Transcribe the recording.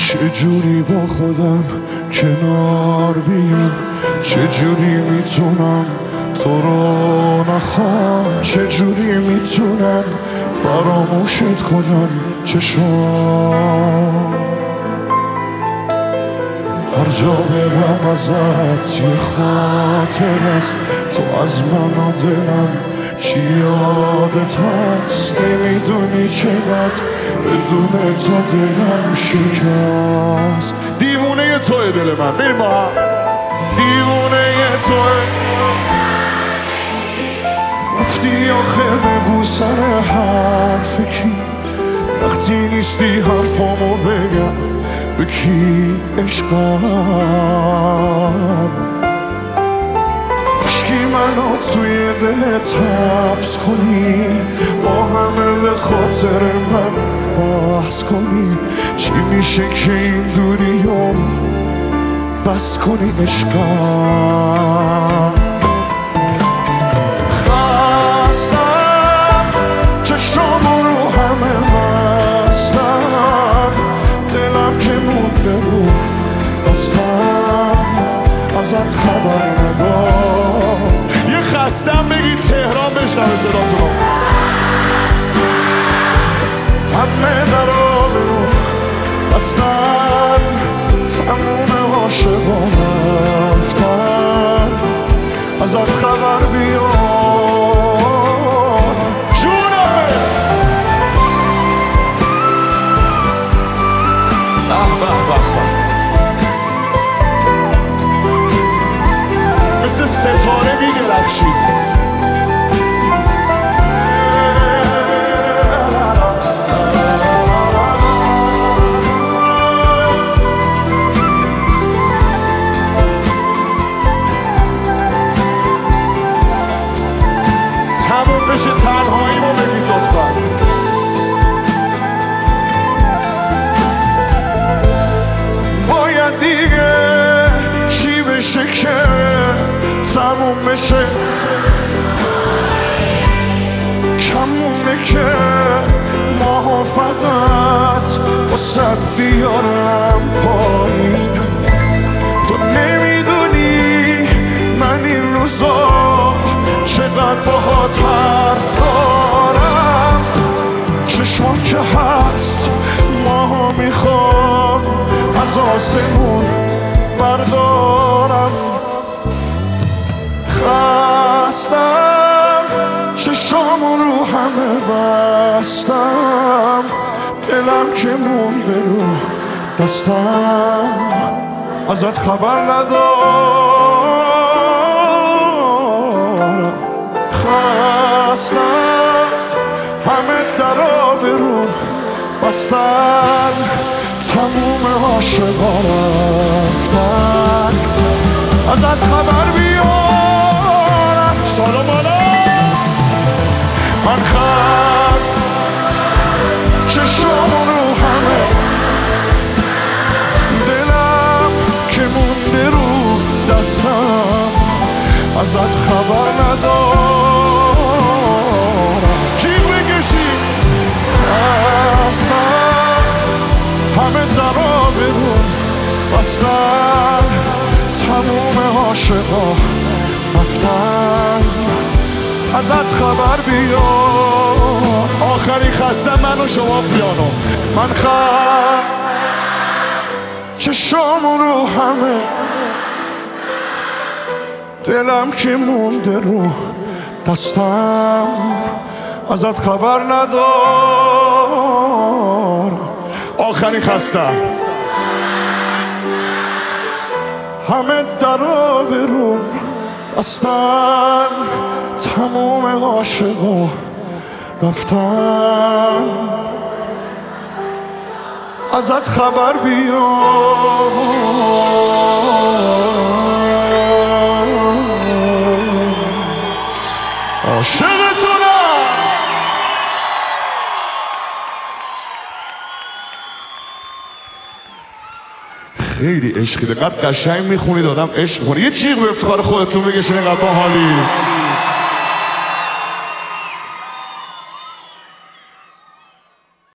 چجوری با خودم کنار بیام، چجوری میتونم تو رو نخوام، چجوری میتونم فراموشت کنم چشام. هر جا برم ازت یه خاطر است، تو از من و دلم چی یادت هست. نمیدونی چقدر بدون تو دلم شکست. دیوونه توی دل من، بریم با هم. دیوونه توی رفتی آخه بگو سر حرف کی، وقتی نیستی حرفامو بگم به کی عشقم. عشقی منو توی دلت حبس کنی، با همه به خاطر من بحث کنی. چی میشه که این دوریو بس کنی عشقم. خستم چشامو رو همه بستم، دلم که مونده رو دستم ازت خبر ندارم. یه خستم بگید تهران بشنوه صداتونو. همه درا برو بستن، تموم عاشقان رفتن، ازت خبر بیار جونمت. مثل ستاره می‌درخشید. تموم بشه تنهایی ما بگید لطفا. باید دیگه چی بشه که تموم بشه، کمونه که ماها فقط واسد بیارم پایین. تو نمیدونی من این روزا چقدر باهات حرف دارم. چشمات که هست ماها میخوام از آسمون بردارم. خستم چشامو رو همه بستم، دلم که مونده رو دستم ازت خبر ندارم. خستم همه درا برو بستن، تموم عاشقا رفتن، ازت خبر بیارم. سلام بالا من خست چشام رو همه، دلم که مونده رو دستم ازت خبر ندارم. جیب بکشی خستم همه درا برون بستن، تموم عاشقا رفتن، ازت خبر بیار. آخری خستم من و شما پیانو. من چشامو رو همه، دلم که مونده رو دستم ازت خبر ندارم. آخری خستم همه درا برون بستن، تموم عاشقا رفتن، ازت خبر بیار. عاشقتونم. خیلی عشقی، دقیقا قشنگ میخونید، آدم عشق میکنه. یه جیغ به افتخار خودتون بگشین، اینقدر باحالی.